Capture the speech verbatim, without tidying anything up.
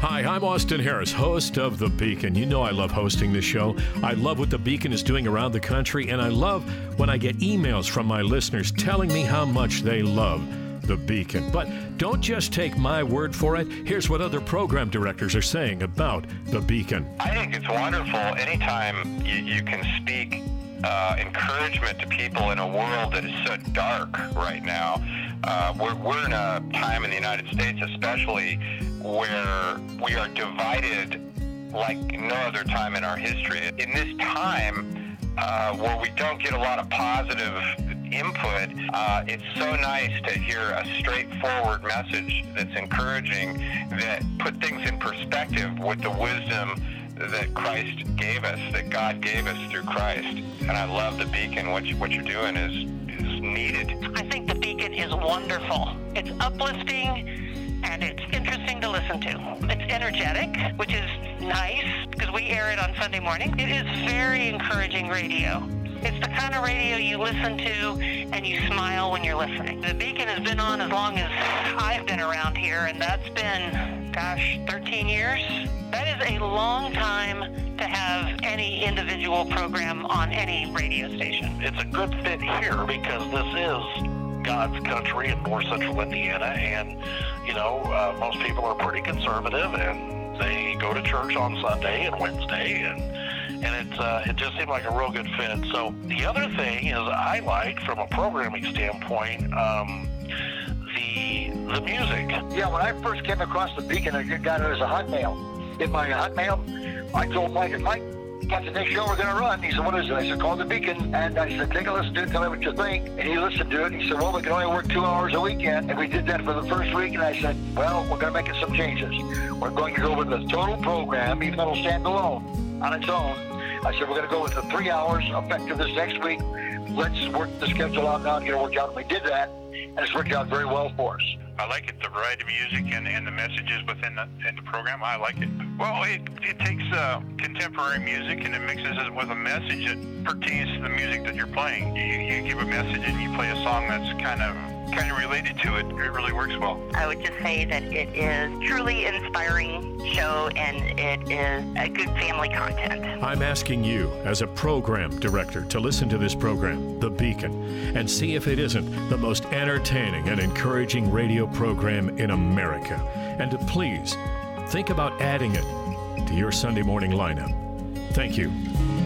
Hi, I'm Austin Harris, host of The Beacon. You know I love hosting this show. I love what The Beacon is doing around the country, and I love when I get emails from my listeners telling me how much they love The Beacon. But don't just take my word for it. Here's what other program directors are saying about The Beacon. I think it's wonderful anytime you, you can speak uh, encouragement to people in a world that is so dark right now. Uh, we're, we're in a time in the United States especially where we are divided like no other time in our history. In this time uh, where we don't get a lot of positive input, uh, it's so nice to hear a straightforward message that's encouraging, that put things in perspective with the wisdom that Christ gave us, that God gave us through Christ. And I love The Beacon. What, you, what you're doing is, is needed. I think The Beacon is wonderful. It's uplifting and it's interesting to listen to. It's energetic, which is nice because we air it on Sunday morning. It is very encouraging radio. It's the kind of radio you listen to and you smile when you're listening. The Beacon has been on as long as I've been around here, and that's been, gosh, thirteen years. That is a long time to have any individual program on any radio station. It's a good fit here because this is God's country in north central Indiana, and, you know, uh, most people are pretty conservative, and they go to church on Sunday and Wednesday, and and it, uh, it just seemed like a real good fit. So the other thing is I like, from a programming standpoint, um, the the music. Yeah, when I first came across The Beacon, I got it as a Hotmail. In my Hotmail, I told Mike, and Mike, got the next show we're going to run. He said, what is it? I said, call The Beacon. And I said, take a listen to it, tell me what you think. And he listened to it. And he said, well, we can only work two hours a weekend. And we did that for the first week. And I said, well, we're going to make it some changes. We're going to go with the total program, even though it'll stand alone on its own. I said, we're going to go with the three hours effective this next week. Let's work the schedule out now and get it worked out. And we did that, and it's worked out very well for us. I like it, the variety of music and, and the messages within the, in the program. I like it. Well, it, it takes uh, contemporary music and it mixes it with a message that pertains to the music that you're playing. You, you give a message and you play a song that's kind of kind of related to it. It really works well. I would just say that it is truly inspiring show, and it is a good family content. I'm asking you, as a program director, to listen to this program, The Beacon, and see if it isn't the most entertaining and encouraging radio program in America. And to please think about adding it to your Sunday morning lineup. Thank you.